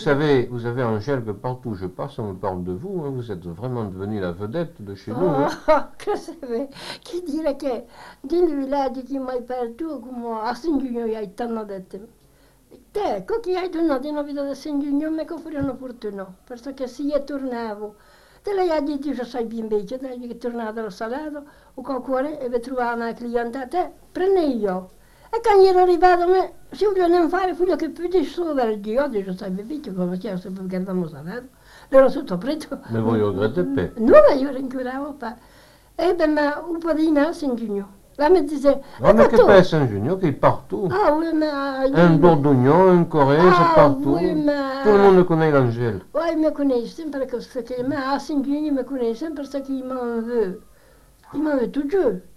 Vous savez, Angèle, que partout où je passe, on me parle de vous. Hein. Vous êtes vraiment devenue la vedette de chez nous. Hein. Che sape, chi dire che nel villaggio che mai perduto come a San Giugno hai tanto detto. Te, che hai tornato in vita da San Giugno, mi offrono fortuna, perché se io tornavo, te la hai detto che sai ben invece, te che tornato al salato, o con cuore e trovare una clientela, te, prendi io. E quando ero arrivato, si vogliono fare quello che più di su verdi, io dico, sai, bevito come c'è, se guardiamo salato, ero sotto preto. Mais vous ne regrettez pas. Non, ma io rincuoravo pas. E ben, ma un po' di là, San Giugno. La mi dice, Ah, mais ecco que tu. pas Saint-Junior, qui est partout. Ah oui, ma... Un Dordogne, un Corée, c'est Ah partout. oui, ma... Tout le monde connaît l'Angèle. Oui, mi conosce perché ma a San Giugno mi conosce perché il m'en veut. Il m'en veut toujours.